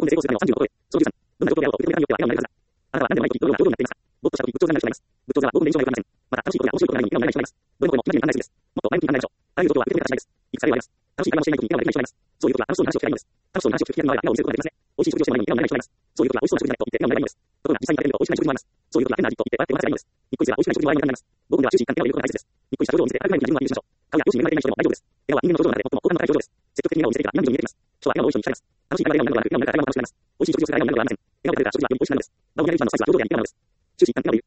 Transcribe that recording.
で成功するための30のことへ。その13、どんな状況であろうと認めたによっては、今のないはずだ。あなたは何でもないと言うような状況になっていますか。没頭した時、仏頂がない人がいます。仏頂座は5分で以上がよくありません。また、楽しいことや面白いことがないのに笑顔がない人がいます。どれもこれも同じに案内するんです。もっと前向きに考えましょう。あらゆる状況は受け止め方次第です。いくつか例はあります。楽しい会話をしていない時に笑顔ができない人がいます。そういう時は楽しそうな話を聞けばいいのです。楽しそうな話を聞く機会があれば笑顔を見せることができますね。美味しい食事をしてもないのに笑顔がない人がいます。そういう時は美味しそうな食事だねと言って笑顔がないのです。ところが実際に食べると美味しくない食事もあります。そういう時は変な味と言って笑って笑っていないのです。にっこりすら美味しくない食事も笑いになります。5分では終始一貫点を入れることが大切です。にっこりした表情を見せて高くないふうに自分は認識しましょう。顔や容姿に恵まれていない人でも大丈夫です。笑顔は人間の表情の中で最も好感の高い表情です。積極的に笑顔を見せていたら今のように見えてきます。人は笑顔を多い人に惹かれます。楽しい会話で笑顔になるのはなく、笑顔になるから笑顔が楽しくなります。美味しい食事をする間に笑顔がありません。笑顔が出るから食事はより美味しくなるのです。場を盛り上げる人の素質は表情で笑顔なのです。終始一貫点を入れる。